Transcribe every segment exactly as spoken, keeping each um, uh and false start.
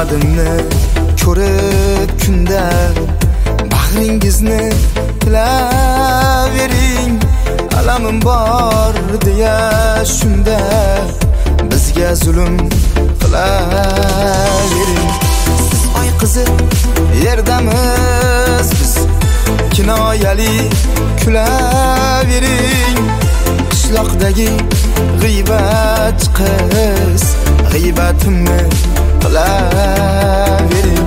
Dardimni ko'rib kunda bag'ringizni tilavering. Alamim bor deya shunda bizga zulm qilavering. Siz oy qizi yerdamiz biz, kinoyali kulavering. Qishloqdagi g'iybat qiz g'iybatimni qilavering.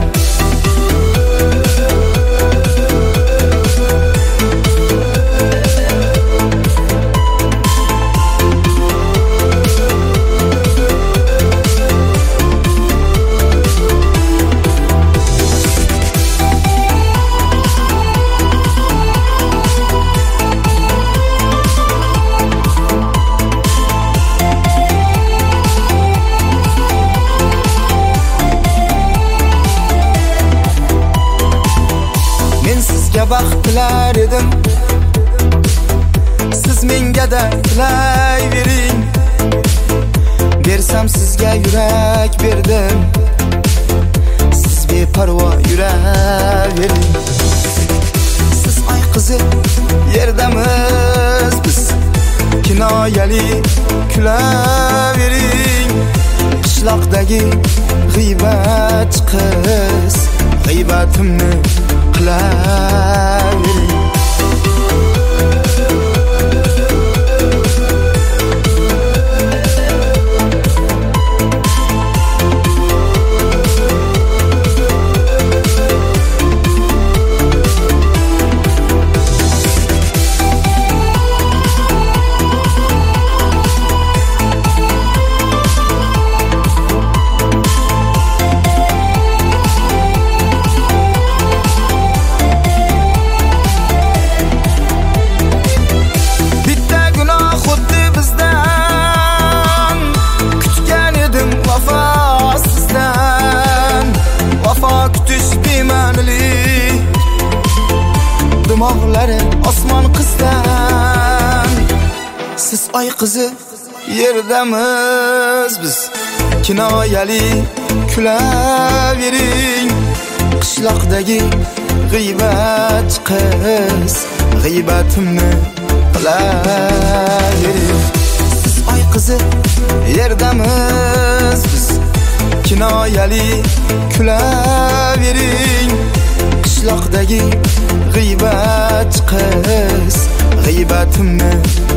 Baxt tilar edim, siz menga da tilayvering. Bersam sizga yurak berdim, siz beparvo yuravering. Siz oy qizi yerdamiz biz, kinoyali kulavering. Qishloqdagi g'iybat qiz g'iybatimni qilavering. Dimoqlari osmon qizdan. Siz oy qizi yerdamiz biz, kinoyali kulavering. Qishloqdagi g'iybat qiz g'iybatimni qilavering. Siz oy qizi yerdamiz biz, kinoyali kulavering. Qishloqdagi g'iybat qiz g'iybatimni